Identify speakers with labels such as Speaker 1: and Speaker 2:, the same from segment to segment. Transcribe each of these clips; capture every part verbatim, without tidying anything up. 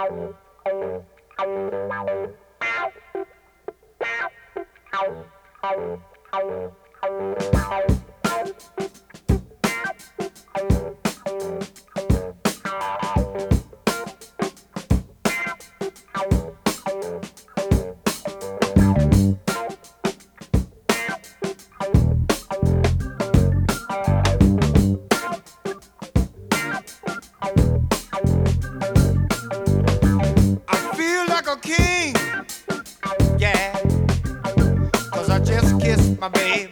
Speaker 1: My baby,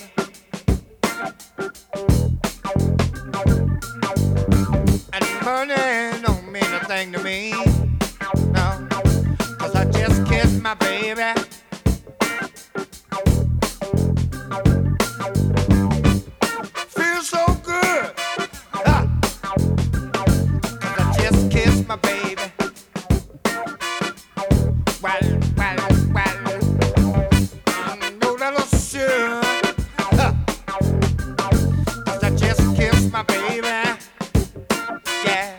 Speaker 1: and money don't mean a thing to me, no, 'cause I just kissed my baby. Feels so good, ha, 'cause I just kissed my baby. Well, well, well, I know that'll sure. My baby, yeah.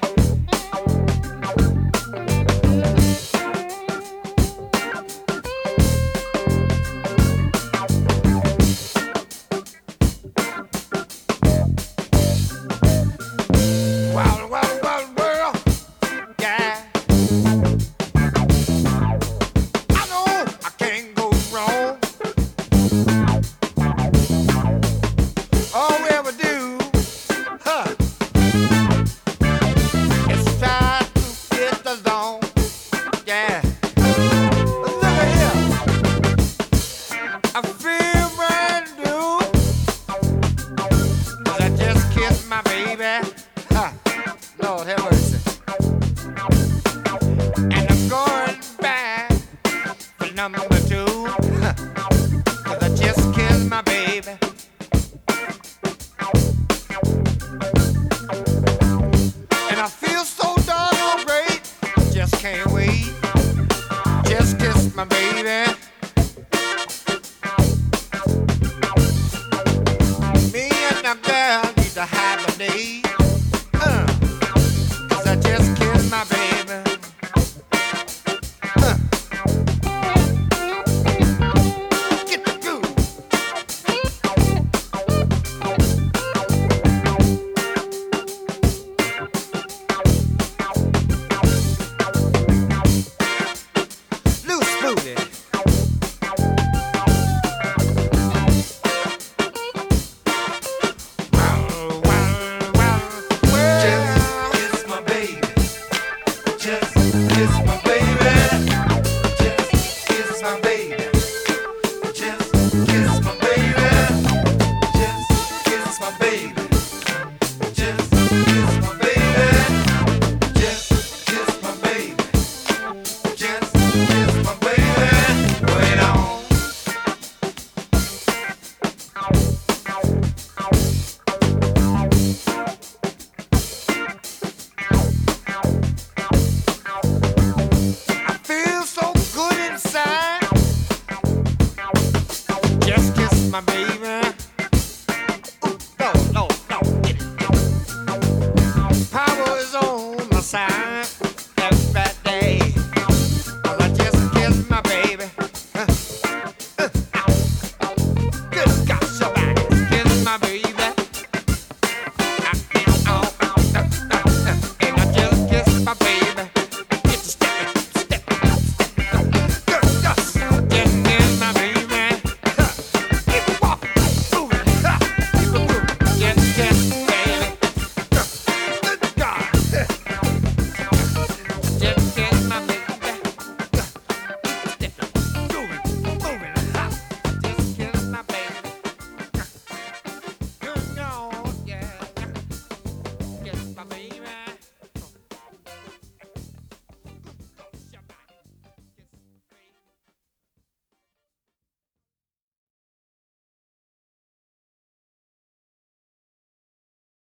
Speaker 1: Well, well, well, well, yeah. I know I can't go wrong. All we ever do, huh? It's try to get along, yeah. Look at here, I feel brand new, 'cause I just kissed my baby, ha. Lord have mercy. And I'm going back for number